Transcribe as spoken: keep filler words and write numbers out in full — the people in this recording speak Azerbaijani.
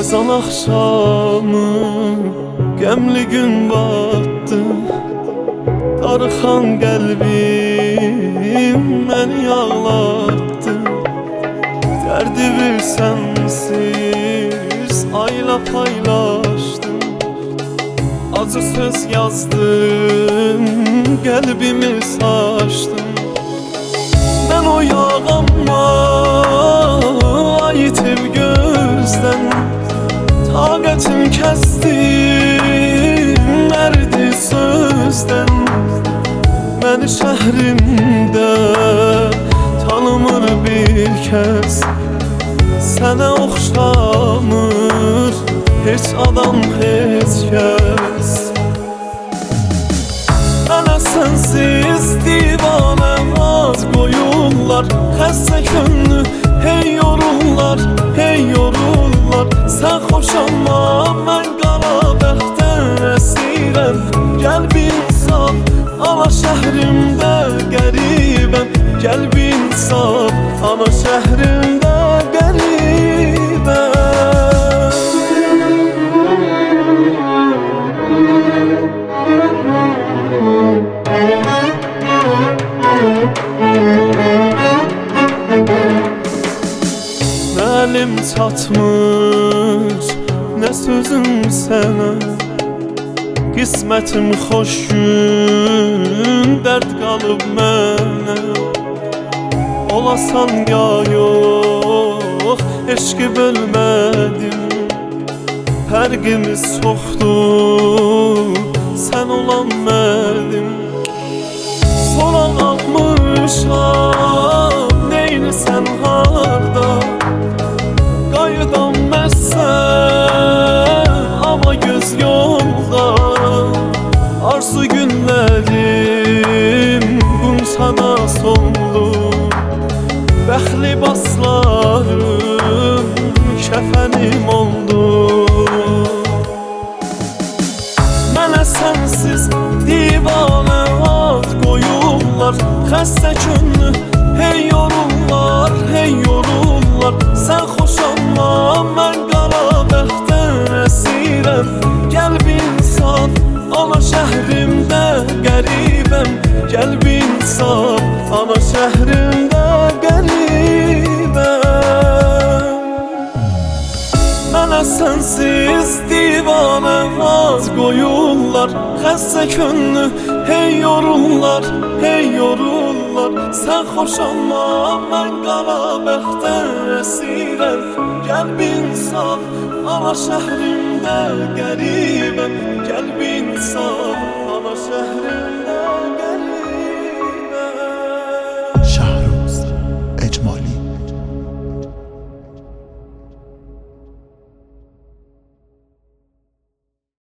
Yazan akşamı Qəmli gün battı Darıxan qəlbim məni ağlattı Dərdi bir sənsiz ayla paylaşdım Acı söz yazdım, qəlbimi saçdım Mən o yağanma ayitib gözdən Taqətim kəsdim, mərdi sözdən Məni şəhrimdə tanımır bir kəs Sənə oxşamır heç adam, heç kəs Mənə sənsiz divanəm az qoyurlar Xəstə könlü hey yorurlar, hey yorurlar Sən xoşanma, mən qara bəxtən əsirəm Gəl bir insaf, ana şəhrimdə qəribəm Gəl bir insaf, ana şəhrimdə qəribəm Nə əlim çatmır, nə sözüm sənə Qismətim xoş gün, dərd qalıb mənə Olasan ya yox, eşqi bölmədim Fərqimiz çoxdur, sən olan mənim Soran almışam, neylisən harda Qayıdan məsən, amma göz yolda Arzu günlərim qumsana soldu Bəxli baslarım kəfənim oldu Mənə sənsiz divanə ad qoyurlar Xəstə könlü hey yorurlar, hey yorurlar Sən xoşanma, mən qara bəxtən əsirəm Gəl bir insan, ana şəhrimdə qəribəm Gəl bir insan, ana şəhrimdə qəribəm Mənə sənsiz divanə az qoyurlar Xəstə könlü hey yorurlar, hey yorurlar Sən xoşanma, mən qara bəxtən əsirəm Gəl bir insaf, ana şəhrimdə qəribəm Gəl bir insaf, ana şəhrimdə qəribəm